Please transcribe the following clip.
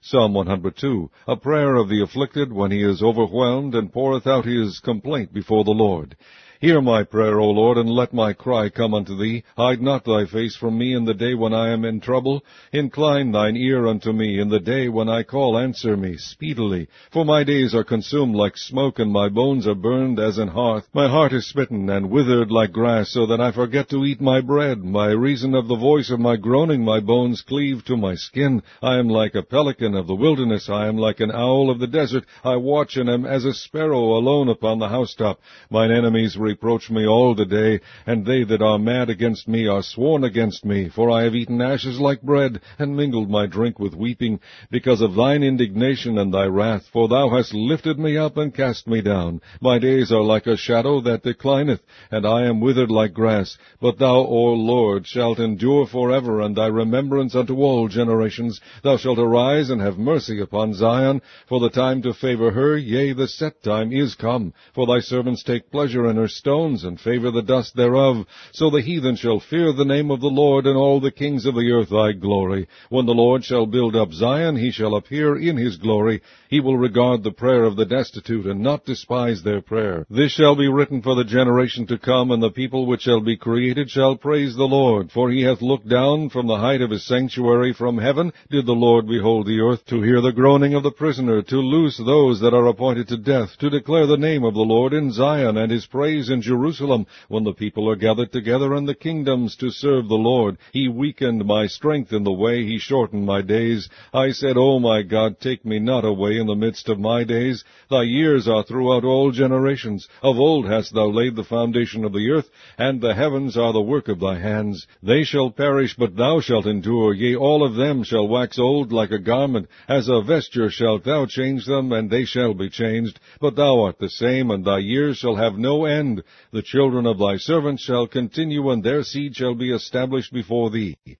Psalm 102, a prayer of the afflicted when he is overwhelmed and poureth out his complaint before the Lord. Hear my prayer, O Lord, and let my cry come unto thee. Hide not thy face from me in the day when I am in trouble. Incline thine ear unto me in the day when I call. Answer me speedily. For my days are consumed like smoke, and my bones are burned as an hearth. My heart is smitten and withered like grass, so that I forget to eat my bread. By reason of the voice of my groaning, my bones cleave to my skin. I am like a pelican of the wilderness. I am like an owl of the desert. I watch and am as a sparrow alone upon the housetop. Mine enemies reproach me all the day, and they that are mad against me are sworn against me. For I have eaten ashes like bread, and mingled my drink with weeping, because of thine indignation and thy wrath. For thou hast lifted me up and cast me down. My days are like a shadow that declineth, and I am withered like grass. But thou, O Lord, shalt endure forever, and thy remembrance unto all generations. Thou shalt arise and have mercy upon Zion, for the time to favor her, yea, the set time is come. For thy servants take pleasure in her stones, and favor the dust thereof. So the heathen shall fear the name of the Lord, and all the kings of the earth thy glory. When the Lord shall build up Zion, he shall appear in his glory. He will regard the prayer of the destitute, and not despise their prayer. This shall be written for the generation to come, and the people which shall be created shall praise the Lord. For he hath looked down from the height of his sanctuary. From heaven did the Lord behold the earth, to hear the groaning of the prisoner, to loose those that are appointed to death, to declare the name of the Lord in Zion, and his praise in Jerusalem, when the people are gathered together, and the kingdoms to serve the Lord. He weakened my strength in the way, he shortened my days. I said, O my God, take me not away in the midst of my days. Thy years are throughout all generations. Of old hast thou laid the foundation of the earth, and the heavens are the work of thy hands. They shall perish, but thou shalt endure. Yea, all of them shall wax old like a garment. As a vesture shalt thou change them, and they shall be changed. But thou art the same, and thy years shall have no end. The children of thy servants shall continue, and their seed shall be established before thee.